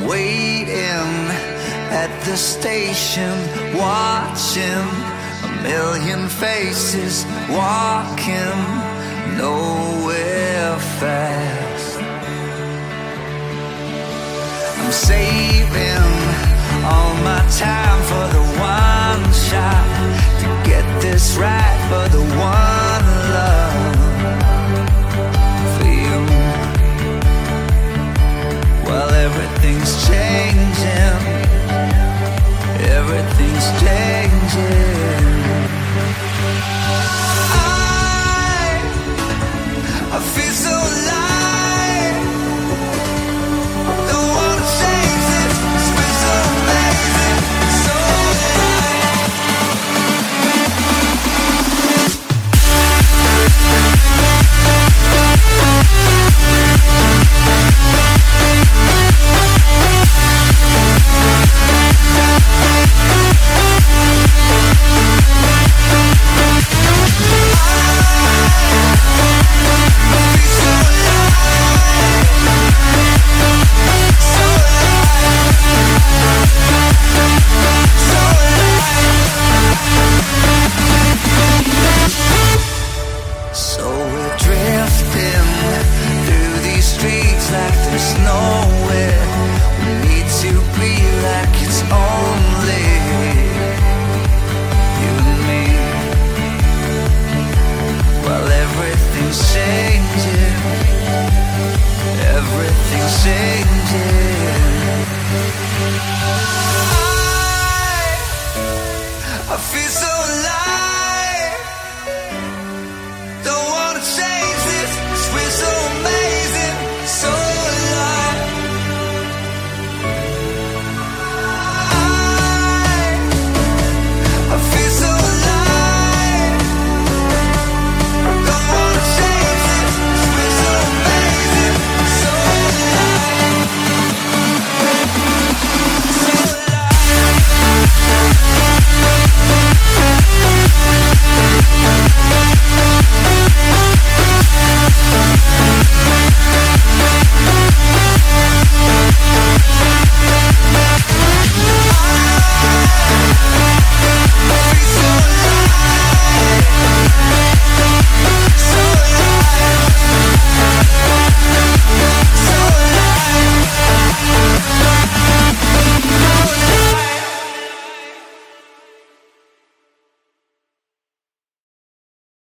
waiting at the station, watching a million faces walking nowhere fast. I'm saving all my time for the one shot, to get this right for the one love for you. Well, everything's changing, everything's changing. I feel so alive, don't wanna change it, it's been so amazing, so like there's nowhere we need to be, like it's only you and me. Well, everything's changing, everything's changing.